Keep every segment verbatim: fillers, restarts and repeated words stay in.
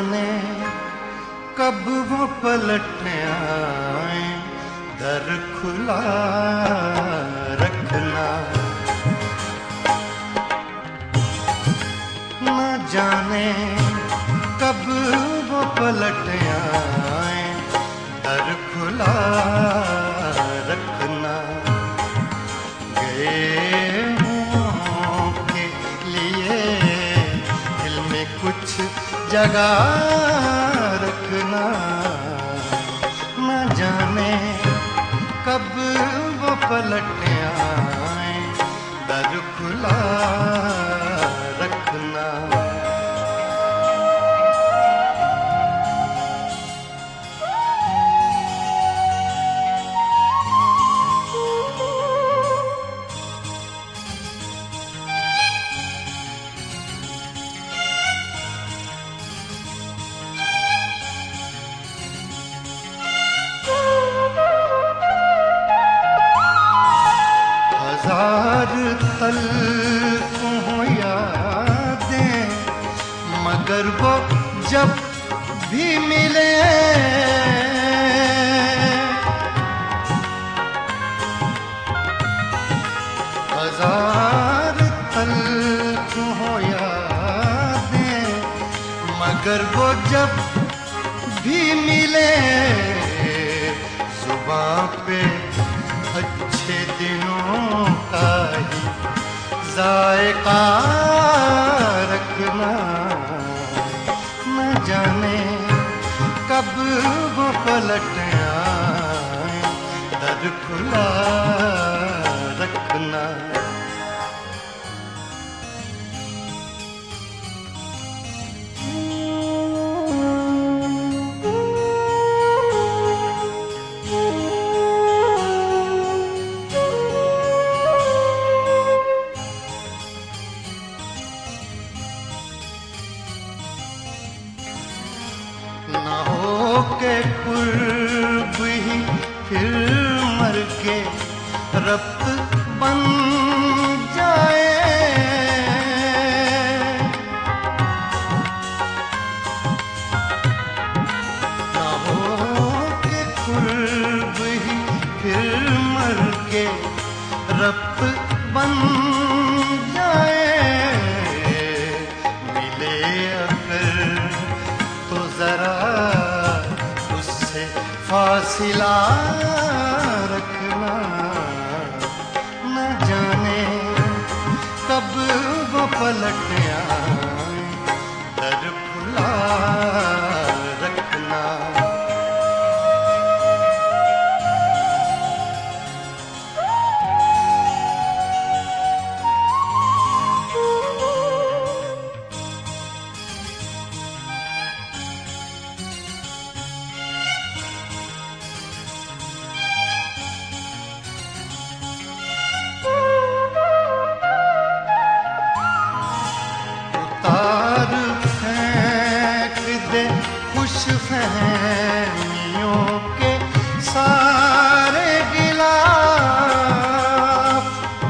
जाने कब वो पलट आए, दर खुला रखना। न जाने कब वो पलट आए, दर खुला रखना। गए हूँ के लिए दिल में कुछ जगह रखना। न जाने कब वो पलट आए, दर खुला रखना। हजार तल्ख हो यादें, मगर वो जब भी मिले हजार तल्ख हो यादें, मगर वो जब भी मिले जुबान पे अच्छे दिनों का ही जायका रखना। न जाने कब वो पलट आए, दर खुला रखना। न हो के कुर्ब ही फिर मर के रब्त बन जाए। न हो के कुर्ब ही फिर मर के रब्त बन जाए। मिले अगर तो जरा उससे फासिला रखना। न जाने कब वो पलट आए, दर खुला रखना। तार फेंक दे खुश फहमियों के सारे गिलाफ।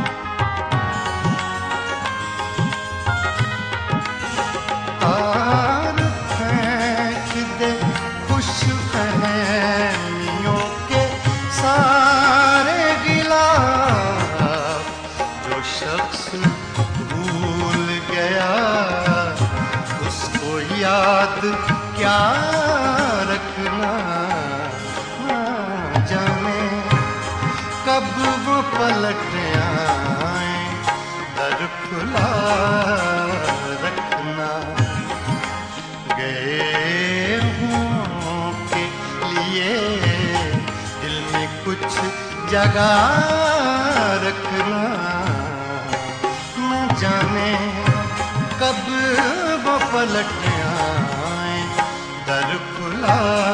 तार फेंक दे खुश फहमियों के सारे गिलाफ। जो शख्स भूल गया उसको याद क्या रखना। न जाने कब वो पलट आए, दर खुला रखना। गए हूँ के लिए दिल में कुछ जगह रखना। न जाने कब वो पलट आए, दर खुला